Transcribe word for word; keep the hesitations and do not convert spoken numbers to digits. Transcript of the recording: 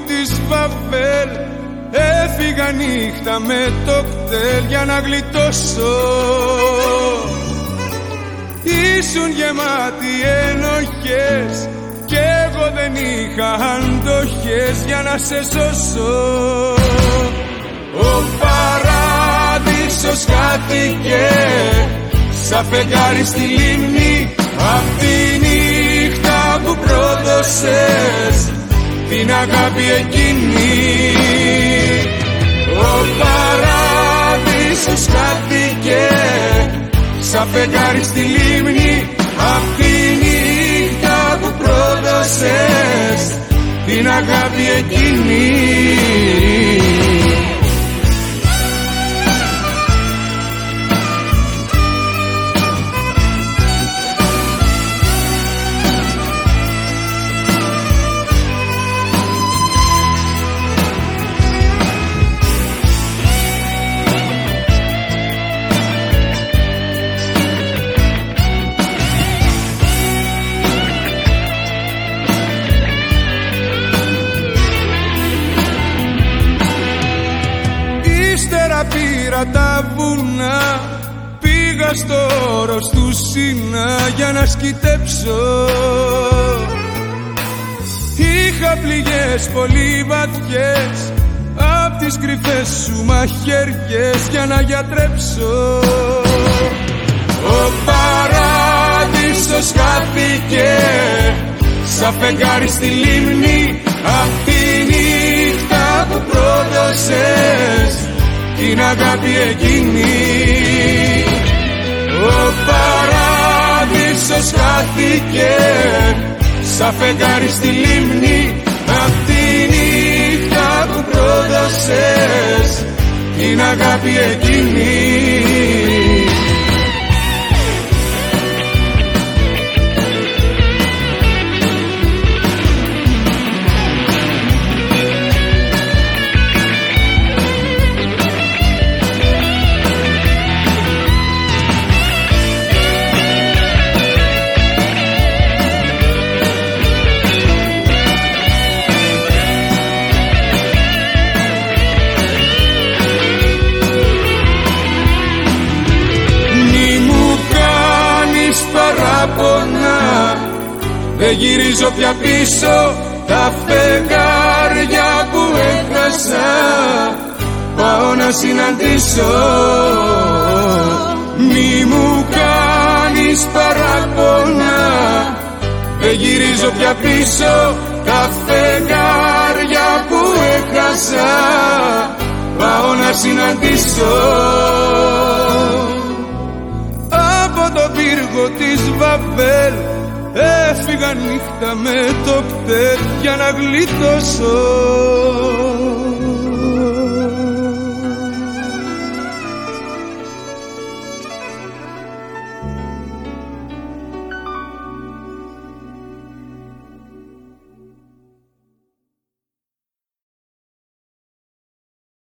της Βαβέλ. Έφυγα νύχτα με το κτέλ για να γλιτώσω. Ήσουν γεμάτοι ενοχές κι εγώ δεν είχα αντοχές για να σε σώσω. Ο παράδεισος χάθηκε σαν φεγγάρι στη λίμνη απ' τη νύχτα που πρόδωσες την αγάπη εκείνη. Ο παράδεισος χάθηκε σαν φεγγάρι στη λίμνη απ' τη νύχτα που πρόδωσες την αγάπη εκείνη. Πήρα τα βουνά, πήγα στο όρος του Σινά για να σκυτέψω. Είχα πληγές πολύ βαθιές απ' τις κρυφές σου μαχαιριές για να γιατρέψω. Ο παράδεισος χάθηκε σαν φεγγάρι στη λίμνη απ' τη νύχτα που πρόδωσες την αγάπη εκείνη. Ο παράδεισος χάθηκε σαν φεγγάρι στη λίμνη απ' τη νύχτα που πρόδωσες την αγάπη εκείνη. Δεν γυρίζω πια πίσω τα φεγγάρια που έχασα, πάω να συναντήσω. Μη μου κάνεις παράπονα, δεν γυρίζω πια πίσω τα φεγγάρια που έχασα, πάω να συναντήσω. Από το πύργο της Βαβέλ έφυγα νύχτα με το κτέλ για να γλιτώσω.